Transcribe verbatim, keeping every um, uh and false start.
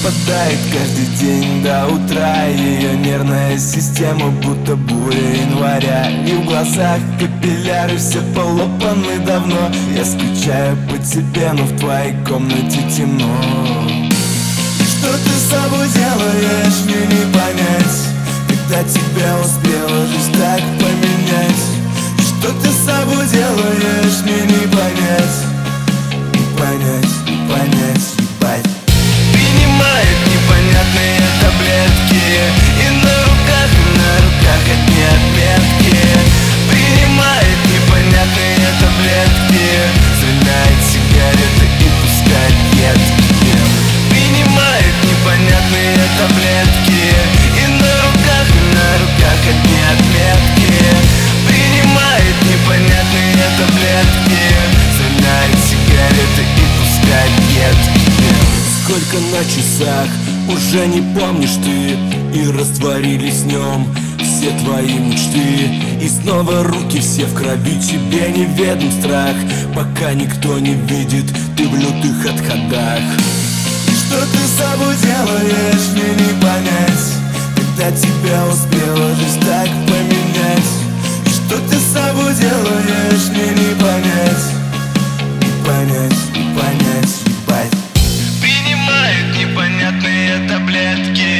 пропадает каждый день до утра. Ее нервная система будто буря января. И в глазах капилляры все полопаны давно. Я скучаю по тебе, но в твоей комнате темно. Что ты с собой делаешь, мне не понять, когда тебя успела жизнь так поменять. Что ты с собой делаешь, мне не понять, не понять, не понять, ебать. Принимает непонятные таблетки, и на руках, на руках одни отметки. Принимает непонятные таблетки, стреляет сигареты и пускает едки. Принимает непонятные таблетки, и на руках, на руках одни отметки. Принимает непонятные таблетки, стреляет сигареты и пускает едки. Сколько на часах, уже не помнишь ты, и растворились в нем все твои мечты. И снова руки все в крови, тебе неведом страх, пока никто не видит, ты в лютых отходах. Что ты с собой делаешь, мне не понять, когда тебя успела жизнь так поменять. Что ты с собой делаешь, мне не понять, не понять, не понять, ебать. Принимает непонятные таблетки,